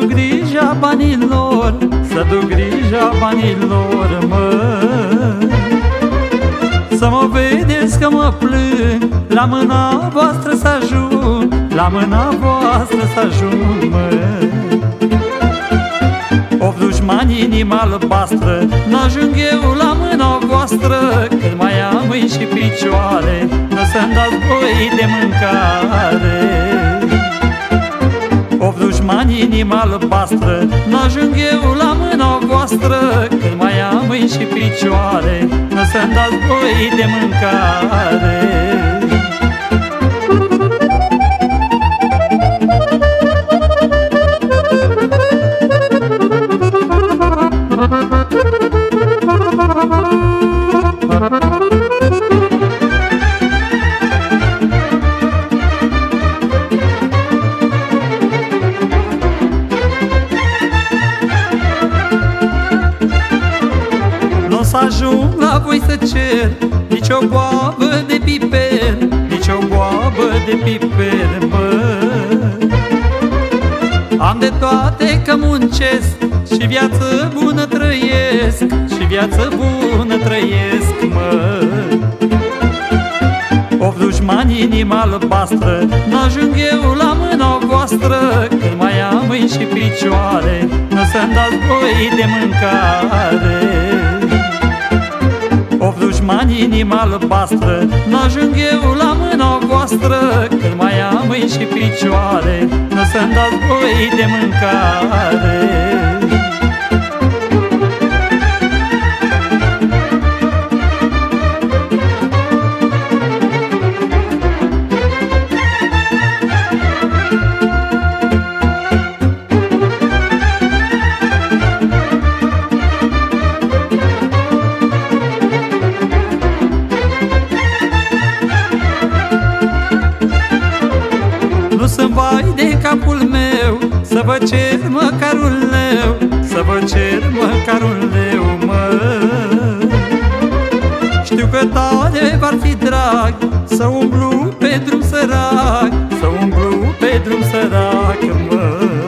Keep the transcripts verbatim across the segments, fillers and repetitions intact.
duc grija banilor, să duc grija banilor, mă. Să mă vedeți că mă plâng, la mâna voastră să ajung, la mâna voastră să ajung, mă. Of dușmani, inima albastră, n-ajung eu la mâna voastră, când mai am mâini și picioare, nu să-mi dați voi de mâncare. Of dușmani, inima albastră, n-ajung eu la mâna voastră, când mai am mâini și picioare, nu să-mi dați voi de mâncare. N-o să ajung la voi să cer nici o boabă de piper, nici o boabă de piper, mă. Am de toate că muncesc și viață bună trăiesc, și viață bună trăiesc, mă. Of dușmani, inima albastră, n-ajung eu la mâna voastră, când mai am mâini și picioare, nu să-mi dați voi de mâncare. Of dușmani, inima albastră, n-ajung eu la mâna voastră, când mai am mâini și picioare, nu să-mi dați voi de mâncare. Nu sunt vai de capul meu, să vă cer măcarul leu, să vă cer măcarul leu, mă. Știu că tare v-ar fi drag să umblu pe drum sărac, să umblu pe drum sărac, mă.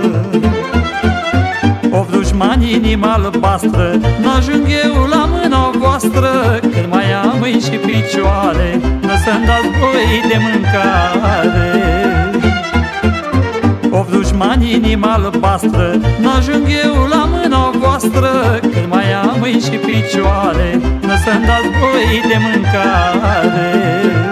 Of dușmani, inima albastră, n-ajung eu la mâna voastră, când mai am mâini și picioare, nu să-mi dați voi de mâncare. Of dușmani, inima albastră, n-ajung eu la mâna voastră, când mai am mâini și picioare, nu să-mi dați voi de mâncare.